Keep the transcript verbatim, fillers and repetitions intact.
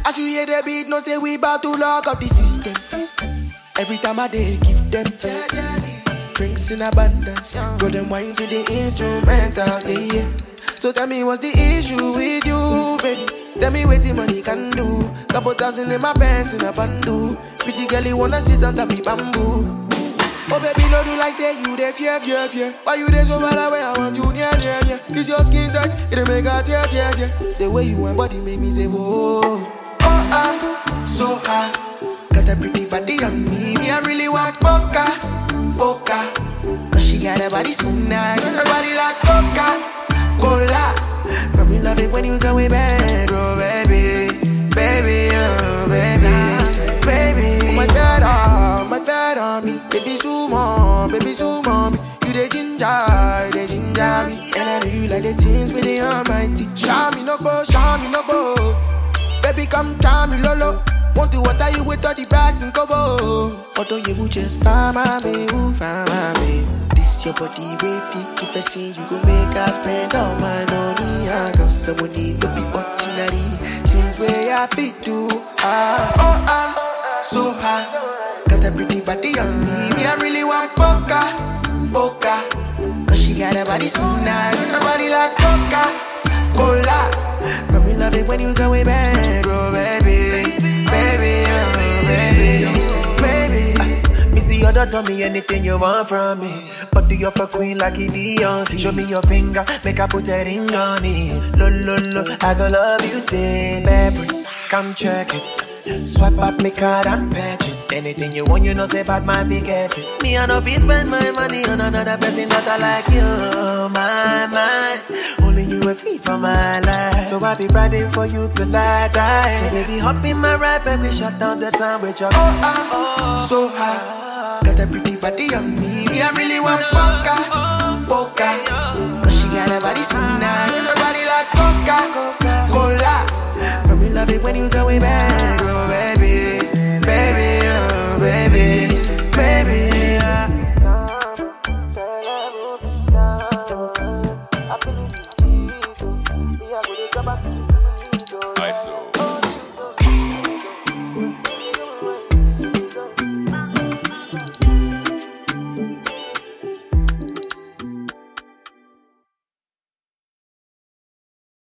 As you hear the beat, no say we about to lock up the system. Every time I day give them drinks in abundance. Go them wine to the instrumental, yeah, yeah. So tell me what's the issue with you, baby? Tell me what the money can do. Couple thousand in my pants in a bundle. Pretty girl, you wanna sit on top me bamboo. Oh baby, no do like say you dey fear, fear, fear. Why you dey so far away? I want you near, near, near. This your skin tight, it dey make a tear, tear, tear. The way you want body make me say whoa. Oh ah, so high. Got a pretty body on me. Me I really want poker, poker. Cause she got a body so nice. Her body like coca, cola. Got me love it when you tell me back, oh baby, baby, oh baby, baby. My third arm, my third arm, me. Baby sumo, baby sumo, me. You the ginger, the ginger me. And I know you like the things with the almighty. Show me no go, show me no go. Baby come try me lolo. Want to water you with all the bags and cobo. But do you just find my baby, find my baby. This your body, baby, keep a scene. You gon' make us spend all my money. I got someone need to be ordinary. Things where I fit to. Ah, oh, ah, so high. Got a pretty body on me. Me, I really want poker, poker. Cause she got a body so nice. Her body like coca, cola. Got me love it when you tell me back, oh baby. Baby, oh baby, baby. uh, Me see you don't tell me anything you want from me. But do you for queen like a Beyonce? Show me your finger, make I put a ring on it. Lo, lo, lo, I gon' love you then, baby. Come check it. Swipe up me card and purchase anything you want, you know say bad man be get it. Me I know fi spend my money on another person that I like you, my man. Only you a fee for my life, so I be riding for you till I die. So baby hop in my ride, baby shut down the time with your. Oh ah, so high. Got a pretty body on me. Me I really want poker, poker. Cause she got a body so nice, her body like coca, cola. Got me love it when you tell me back, oh baby, baby, oh baby, baby. I feel it, me I go to